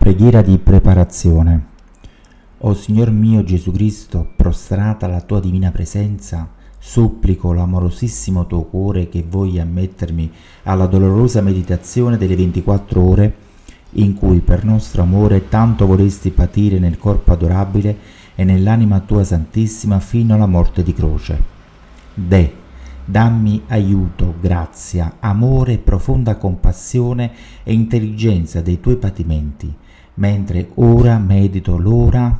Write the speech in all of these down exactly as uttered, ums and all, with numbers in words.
Preghiera di preparazione. O Signor mio Gesù Cristo, prostrata alla tua divina presenza, supplico l'amorosissimo tuo cuore che voglia ammettermi alla dolorosa meditazione delle ventiquattro ore in cui per nostro amore tanto vorresti patire nel corpo adorabile e nell'anima tua santissima fino alla morte di croce. De, dammi aiuto, grazia, amore e profonda compassione e intelligenza dei tuoi patimenti, mentre ora medito l'ora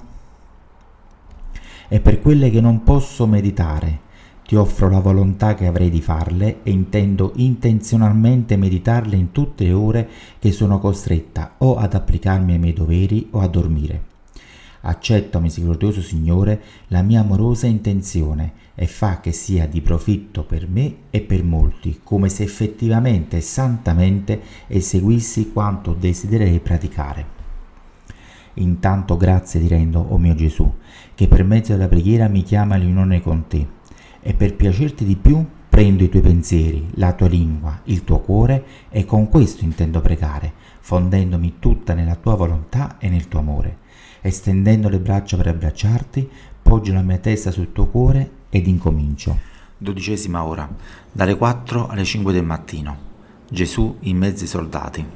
e per quelle che non posso meditare, ti offro la volontà che avrei di farle e intendo intenzionalmente meditarle in tutte le ore che sono costretta o ad applicarmi ai miei doveri o a dormire. Accetta, misericordioso Signore, la mia amorosa intenzione e fa che sia di profitto per me e per molti, come se effettivamente e santamente eseguissi quanto desidererei praticare. Intanto grazie ti rendo, o mio Gesù, che per mezzo della preghiera mi chiama all'unione con te, e per piacerti di più prendo i tuoi pensieri, la tua lingua, il tuo cuore, e con questo intendo pregare, fondendomi tutta nella tua volontà e nel tuo amore. Estendendo le braccia per abbracciarti, poggio la mia testa sul tuo cuore ed incomincio. Dodicesima ora, dalle quattro alle cinque del mattino. Gesù in mezzo ai soldati.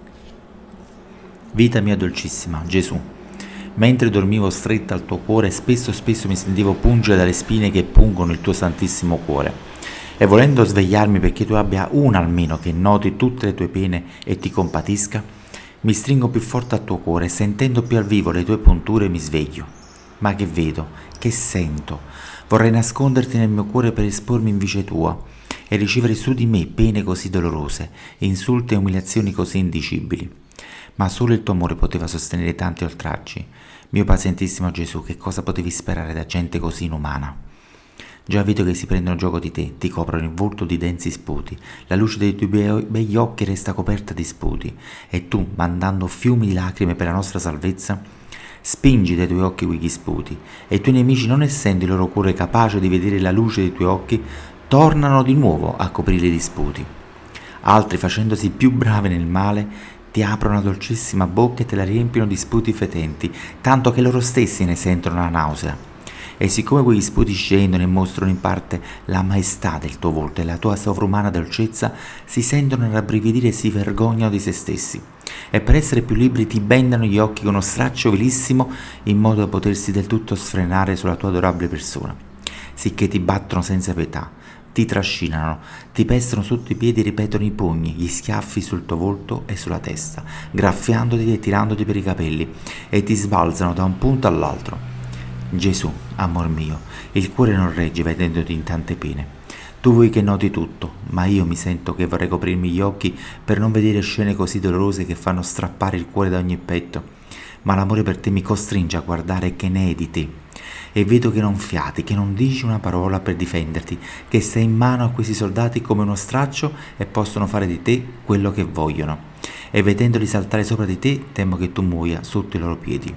Vita mia dolcissima, Gesù, mentre dormivo stretta al tuo cuore, spesso spesso mi sentivo pungere dalle spine che pungono il tuo santissimo cuore. E volendo svegliarmi perché tu abbia una almeno che noti tutte le tue pene e ti compatisca, mi stringo più forte al tuo cuore e sentendo più al vivo le tue punture mi sveglio. Ma che vedo, che sento? Vorrei nasconderti nel mio cuore per espormi in vece tua e ricevere su di me pene così dolorose, insulti e umiliazioni così indicibili. Ma solo il tuo amore poteva sostenere tanti oltraggi. Mio pazientissimo Gesù, che cosa potevi sperare da gente così inumana? Già vedo che si prendono gioco di te, ti coprono il volto di densi sputi, la luce dei tuoi be- begli occhi resta coperta di sputi, e tu, mandando fiumi di lacrime per la nostra salvezza, spingi dai tuoi occhi quegli sputi, e i tuoi nemici, non essendo il loro cuore capace di vedere la luce dei tuoi occhi, tornano di nuovo a coprire di sputi. Altri, facendosi più bravi nel male, ti aprono la dolcissima bocca e te la riempiono di sputi fetenti, tanto che loro stessi ne sentono la nausea. E siccome quegli sputi scendono e mostrano in parte la maestà del tuo volto e la tua sovrumana dolcezza, si sentono rabbrividire e si vergognano di se stessi. E per essere più liberi ti bendano gli occhi con uno straccio vilissimo, in modo da potersi del tutto sfrenare sulla tua adorabile persona. Sicché ti battono senza pietà, ti trascinano, ti pestano sotto i piedi e ripetono i pugni, gli schiaffi sul tuo volto e sulla testa, graffiandoti e tirandoti per i capelli, e ti sbalzano da un punto all'altro. Gesù, amor mio, il cuore non regge vedendoti in tante pene. Tu vuoi che noti tutto, ma io mi sento che vorrei coprirmi gli occhi per non vedere scene così dolorose che fanno strappare il cuore da ogni petto. Ma l'amore per te mi costringe a guardare che ne è di te. E vedo che non fiati, che non dici una parola per difenderti, che sei in mano a questi soldati come uno straccio e possono fare di te quello che vogliono. E vedendoli saltare sopra di te, temo che tu muoia sotto i loro piedi.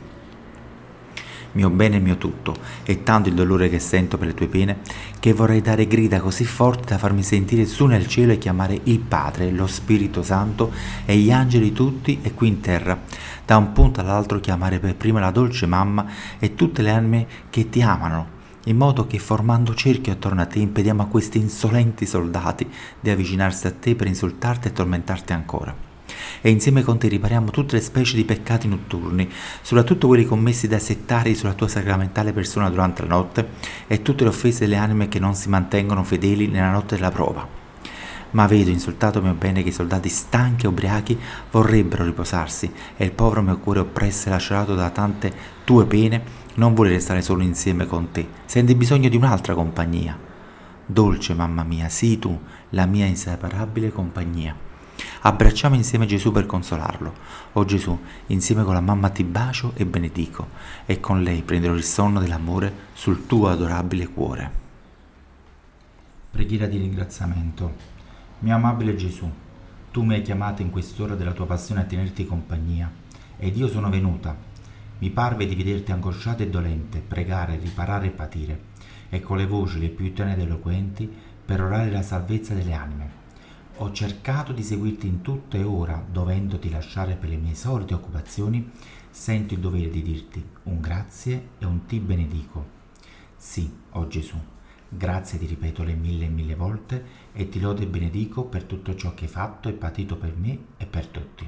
Mio bene e mio tutto, è tanto il dolore che sento per le tue pene, che vorrei dare grida così forti da farmi sentire su nel cielo e chiamare il Padre, lo Spirito Santo e gli angeli tutti e qui in terra, da un punto all'altro chiamare per prima la dolce mamma e tutte le anime che ti amano, in modo che formando cerchio attorno a te impediamo a questi insolenti soldati di avvicinarsi a te per insultarti e tormentarti ancora. E insieme con te ripariamo tutte le specie di peccati notturni, soprattutto quelli commessi dai settari sulla tua sacramentale persona durante la notte e tutte le offese delle anime che non si mantengono fedeli nella notte della prova. Ma vedo, insultato mio bene, che i soldati stanchi e ubriachi vorrebbero riposarsi e il povero mio cuore oppresso e lacerato da tante tue pene non vuole restare solo insieme con te, sente bisogno di un'altra compagnia. Dolce mamma mia, sii tu la mia inseparabile compagnia. Abbracciamo insieme Gesù per consolarlo. O Gesù, insieme con la mamma ti bacio e benedico, e con lei prenderò il sonno dell'amore sul tuo adorabile cuore. Preghiera di ringraziamento. Mio amabile Gesù, tu mi hai chiamato in quest'ora della tua passione a tenerti compagnia, ed io sono venuta. Mi parve di vederti angosciata e dolente, pregare, riparare e patire, e con le voci le più tenere ed eloquenti per orare la salvezza delle anime. Ho cercato di seguirti in tutto e ora, dovendoti lasciare per le mie solite occupazioni, sento il dovere di dirti un grazie e un ti benedico. Sì, o Gesù, grazie ti ripeto le mille e mille volte e ti lodo e benedico per tutto ciò che hai fatto e patito per me e per tutti.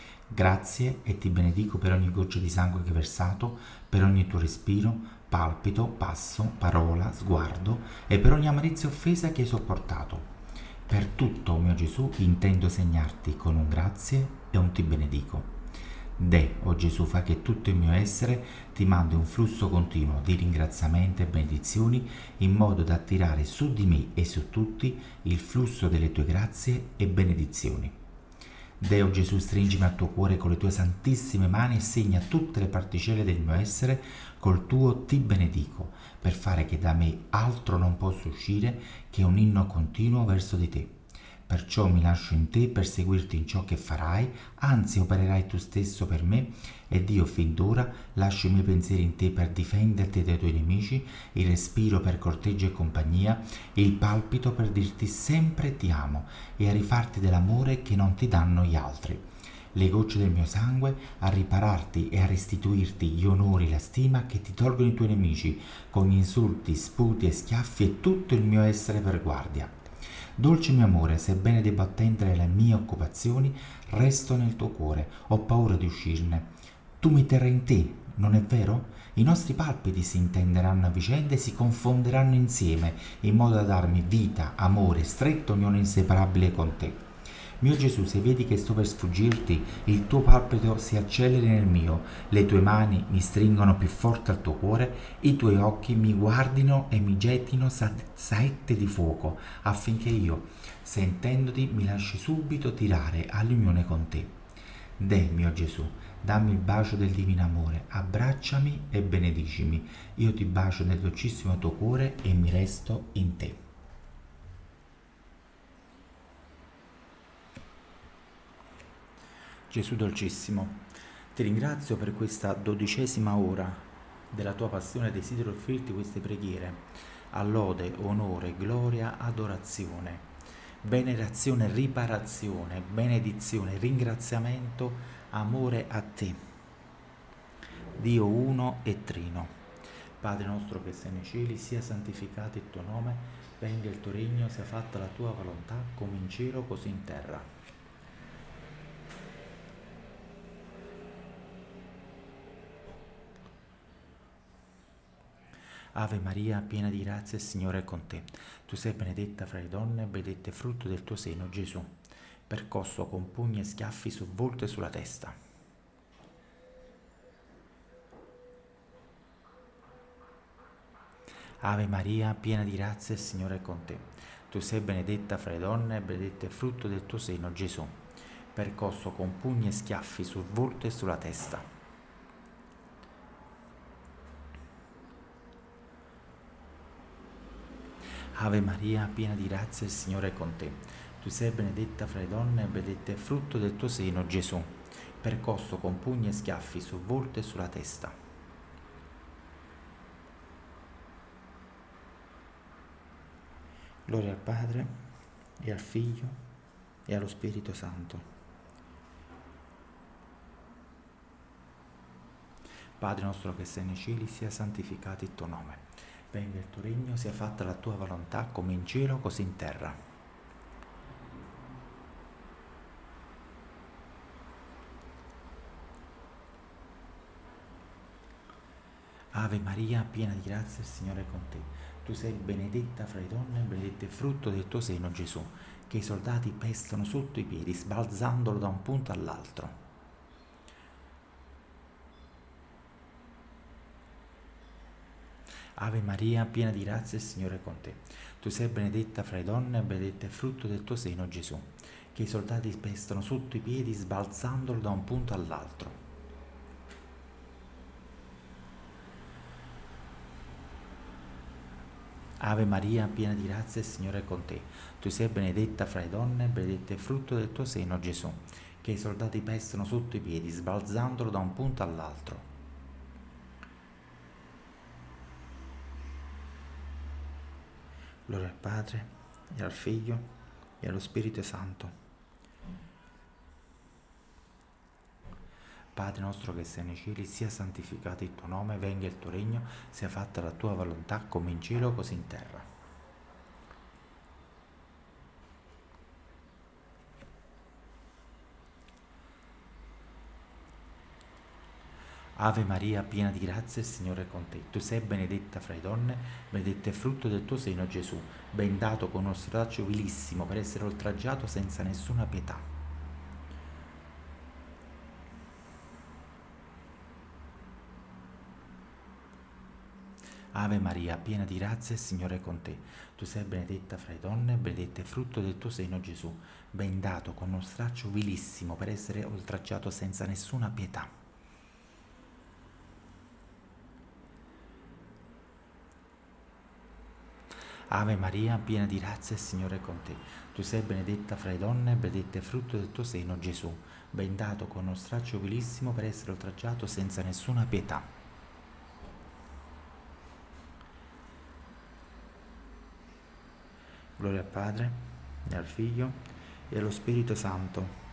Grazie e ti benedico per ogni goccia di sangue che hai versato, per ogni tuo respiro, palpito, passo, parola, sguardo e per ogni amarezza e offesa che hai sopportato. Per tutto, o mio Gesù, intendo segnarti con un grazie e un ti benedico. De, o Gesù, fa che tutto il mio essere ti mandi un flusso continuo di ringraziamenti e benedizioni in modo da attirare su di me e su tutti il flusso delle tue grazie e benedizioni. Deo Gesù, stringimi al tuo cuore con le tue santissime mani e segna tutte le particelle del mio essere col tuo ti benedico, per fare che da me altro non possa uscire che un inno continuo verso di te. Perciò mi lascio in te per seguirti in ciò che farai, anzi opererai tu stesso per me, ed io fin d'ora lascio i miei pensieri in te per difenderti dai tuoi nemici, il respiro per corteggio e compagnia, il palpito per dirti sempre ti amo e a rifarti dell'amore che non ti danno gli altri. Le gocce del mio sangue a ripararti e a restituirti gli onori e la stima che ti tolgono i tuoi nemici, con gli insulti, sputi e schiaffi e tutto il mio essere per guardia. Dolce mio amore, sebbene debba attendere le mie occupazioni, resto nel tuo cuore, ho paura di uscirne. Tu mi terrai in te, non è vero? I nostri palpiti si intenderanno a vicenda e si confonderanno insieme, in modo da darmi vita, amore, stretto unione inseparabile con te. Mio Gesù, se vedi che sto per sfuggirti, il tuo palpito si acceleri nel mio, le tue mani mi stringono più forte al tuo cuore, i tuoi occhi mi guardino e mi gettino sa- saette di fuoco, affinché io, sentendoti, mi lasci subito tirare all'unione con te. De, mio Gesù, dammi il bacio del divino amore, abbracciami e benedicimi. Io ti bacio nel dolcissimo tuo cuore e mi resto in te. Gesù dolcissimo, ti ringrazio per questa dodicesima ora della tua passione e desidero offrirti queste preghiere a lode, onore, gloria, adorazione, venerazione, riparazione, benedizione, ringraziamento, amore a te, Dio uno e trino. Padre nostro che sei nei cieli, sia santificato il tuo nome, venga il tuo regno, sia fatta la tua volontà, come in cielo così in terra. Ave Maria, piena di grazia, il Signore è con te. Tu sei benedetta fra le donne, benedetto è il frutto del tuo seno, Gesù. Percosso con pugni e schiaffi sul volto e sulla testa. Ave Maria, piena di grazia, il Signore è con te. Tu sei benedetta fra le donne, benedetto è il frutto del tuo seno, Gesù. Percosso con pugni e schiaffi sul volto e sulla testa. Ave Maria, piena di grazia, il Signore è con te. Tu sei benedetta fra le donne e benedetto è il frutto del tuo seno, Gesù, percosso con pugni e schiaffi sul volto e sulla testa. Gloria al Padre, e al Figlio, e allo Spirito Santo. Padre nostro che sei nei cieli, sia santificato il tuo nome. Venga il tuo regno, sia fatta la tua volontà, come in cielo, così in terra. Ave Maria, piena di grazia, il Signore è con te. Tu sei benedetta fra le donne, benedetto è il frutto del tuo seno, Gesù, che i soldati pestano sotto i piedi, sbalzandolo da un punto all'altro. Ave Maria, piena di grazia, il Signore è con te. Tu sei benedetta fra le donne, benedetto è il frutto del tuo seno, Gesù, che i soldati pestano sotto i piedi, sbalzandolo da un punto all'altro. Ave Maria, piena di grazia, il Signore è con te. Tu sei benedetta fra le donne, benedetto è il frutto del tuo seno, Gesù, che i soldati pestano sotto i piedi, sbalzandolo da un punto all'altro. Gloria al Padre, e al Figlio, e allo Spirito Santo. Padre nostro che sei nei cieli, sia santificato il tuo nome, venga il tuo regno, sia fatta la tua volontà come in cielo così in terra. Ave Maria, piena di grazia, il Signore è con te. Tu sei benedetta fra le donne, benedetto è il frutto del tuo seno, Gesù. Bendato con uno straccio vilissimo per essere oltraggiato senza nessuna pietà. Ave Maria, piena di grazia, il Signore è con te. Tu sei benedetta fra le donne, benedetto è il frutto del tuo seno, Gesù. Bendato con uno straccio vilissimo per essere oltraggiato senza nessuna pietà. Ave Maria, piena di grazia, il Signore è con te. Tu sei benedetta fra le donne, benedetto è il frutto del tuo seno, Gesù. Bendato con uno straccio vilissimo per essere oltraggiato senza nessuna pietà. Gloria al Padre, e al Figlio, e allo Spirito Santo,